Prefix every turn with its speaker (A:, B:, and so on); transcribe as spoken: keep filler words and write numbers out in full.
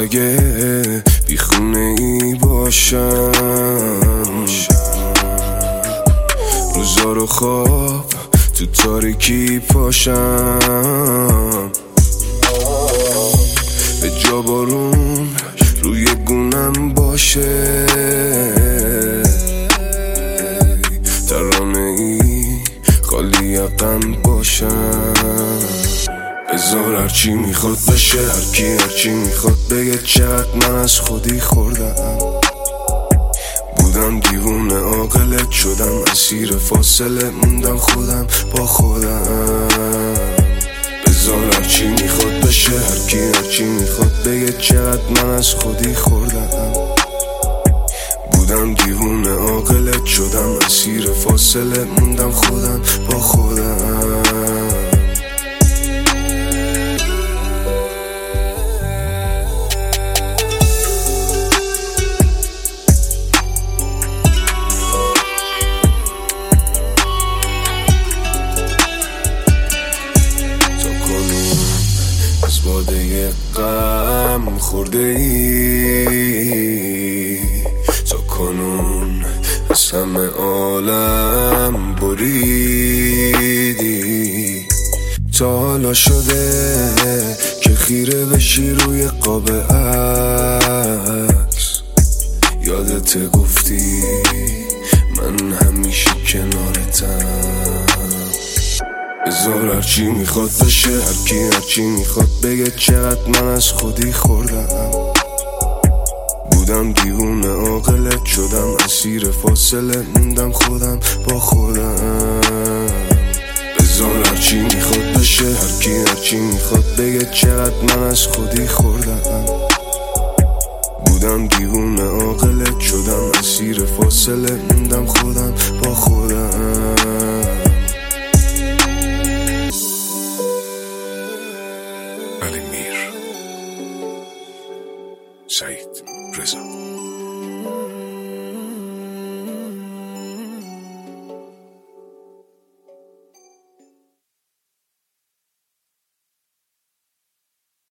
A: اگه بی خونه ای باشم، روزا رو خواب تو تاریکی پاشم، به جا بارون روی گونم باشه، ترانه ای خالی غم باشم. بذار هرچی میخواد بشه، هرکی هرچی میخواد بگه، چقدر من از خودی خوردم. بودم دیوونه عاقلت شدم، اسیر فاصله موندم خودم با خودم. بذار هرچی میخواد بشه، هرکی هرچی میخواد بگه، چقدر من از خودی خوردم. بودم دیوونه عاقلت شدم، اسیر فاصله موندم خودم با خودم. از باده غم خورده ای، تا کنون از همه عالم بریدی. تا حالا شده که خیره بشی روی قاب عکس، یادت گفتی من همیشه کنارتم. بذار هرچی میخواد بشه، هرکی هرچی میخواد بگه، چقدر من از خودی خوردم. بودم دیوونه عاقلت شدم، اسیر فاصله موندم خودم با خودم. بذار هرچی میخواد بشه، هرکی هرچی میخواد بگه، چقدر من از خودی خوردم. بودم دیوونه عاقلت شدم، اسیر فاصله